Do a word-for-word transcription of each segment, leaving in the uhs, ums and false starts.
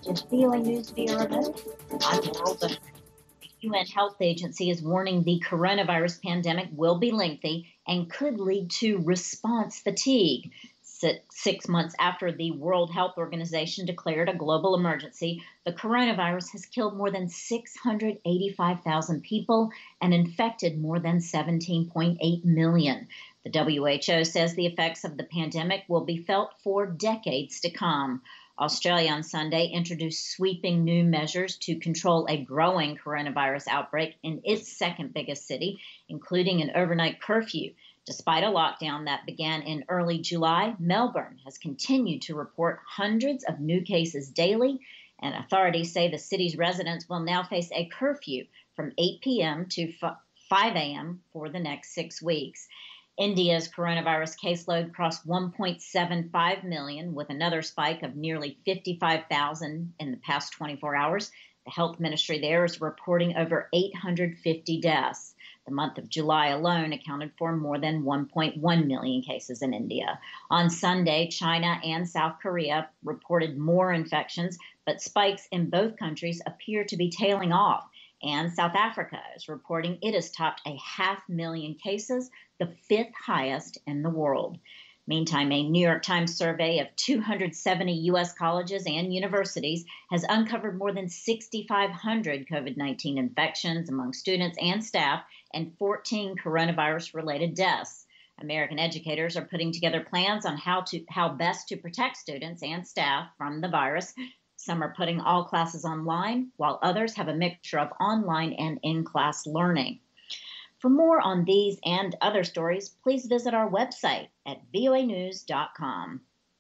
is V O A News via remote. I'm Laurel Bowman. The U N Health Agency is warning the coronavirus pandemic will be lengthy and could lead to response fatigue. Six months after the World Health Organization declared a global emergency, the coronavirus has killed more than six hundred eighty-five thousand people and infected more than seventeen point eight million. The W H O says the effects of the pandemic will be felt for decades to come. Australia on Sunday introduced sweeping new measures to control a growing coronavirus outbreak in its second biggest city, including an overnight curfew. Despite a lockdown that began in early July, Melbourne has continued to report hundreds of new cases daily, and authorities say the city's residents will now face a curfew from eight p.m. to five a.m. for the next six weeks. India's coronavirus caseload crossed one point seven five million, with another spike of nearly fifty-five thousand in the past twenty-four hours. The health ministry there is reporting over eight hundred fifty deaths. The month of July alone accounted for more than one point one million cases in India. On Sunday, China and South Korea reported more infections, but spikes in both countries appear to be tailing off. And South Africa is reporting it has topped a half million cases, the fifth highest in the world. Meantime, a New York Times survey of two hundred seventy U S colleges and universities has uncovered more than six thousand five hundred COVID nineteen infections among students and staff and fourteen coronavirus-related deaths. American educators are putting together plans on how to how best to protect students and staff from the virus. Some are putting all classes online, while others have a mixture of online and in-class learning. For more on these and other stories, please visit our website at V O A news dot com.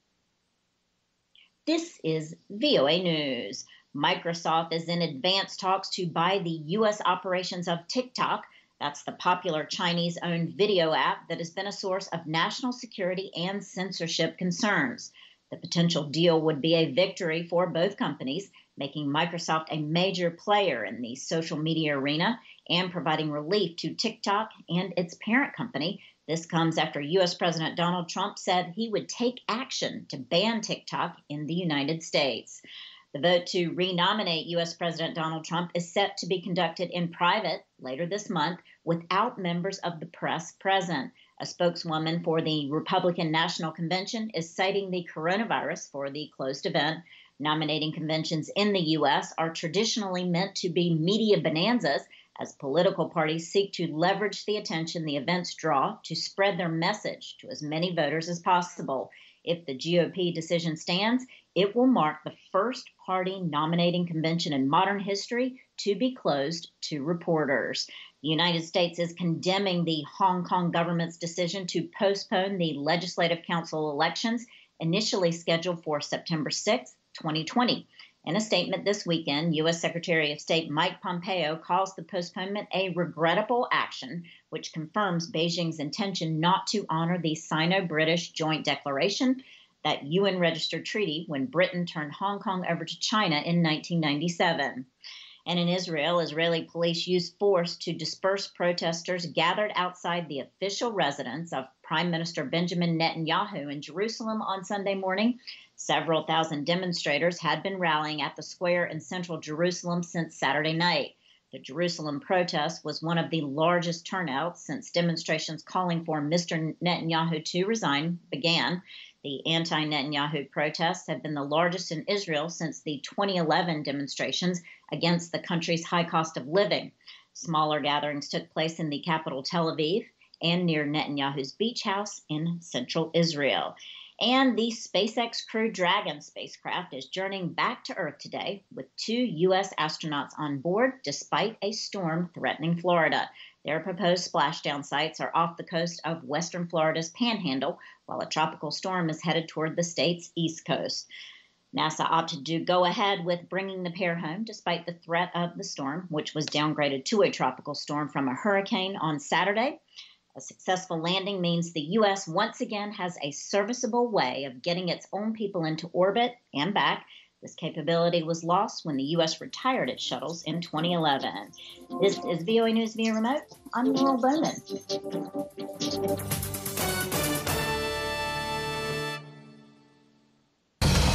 This is V O A News. Microsoft is in advanced talks to buy the U S operations of TikTok. That's the popular Chinese-owned video app that has been a source of national security and censorship concerns. The potential deal would be a victory for both companies, making Microsoft a major player in the social media arena and providing relief to TikTok and its parent company. This comes after U S President Donald Trump said he would take action to ban TikTok in the United States. The vote to renominate U S President Donald Trump is set to be conducted in private later this month without members of the press present. A spokeswoman for the Republican National Convention is citing the coronavirus for the closed event. Nominating conventions in the U S are traditionally meant to be media bonanzas as political parties seek to leverage the attention the events draw to spread their message to as many voters as possible. If the G O P decision stands, it will mark the first party nominating convention in modern history to be closed to reporters. The United States is condemning the Hong Kong government's decision to postpone the Legislative Council elections initially scheduled for September sixth, twenty twenty. In a statement this weekend, U S Secretary of State Mike Pompeo calls the postponement a regrettable action, which confirms Beijing's intention not to honor the Sino-British Joint Declaration, that U N-registered treaty when Britain turned Hong Kong over to China in nineteen ninety-seven. And in Israel, Israeli police used force to disperse protesters gathered outside the official residence of Prime Minister Benjamin Netanyahu in Jerusalem on Sunday morning. Several thousand demonstrators had been rallying at the square in central Jerusalem since Saturday night. The Jerusalem protest was one of the largest turnouts since demonstrations calling for Mister Netanyahu to resign began. The anti-Netanyahu protests have been the largest in Israel since the twenty eleven demonstrations against the country's high cost of living. Smaller gatherings took place in the capital Tel Aviv and near Netanyahu's beach house in central Israel. And the SpaceX Crew Dragon spacecraft is journeying back to Earth today with two U S astronauts on board despite a storm threatening Florida. Their proposed splashdown sites are off the coast of western Florida's Panhandle, while a tropical storm is headed toward the state's east coast. NASA opted to go ahead with bringing the pair home despite the threat of the storm, which was downgraded to a tropical storm from a hurricane on Saturday. A successful landing means the U S once again has a serviceable way of getting its own people into orbit and back. This capability was lost when the U S retired its shuttles in twenty eleven. This is V O A News via remote. I'm Laurel Bowman.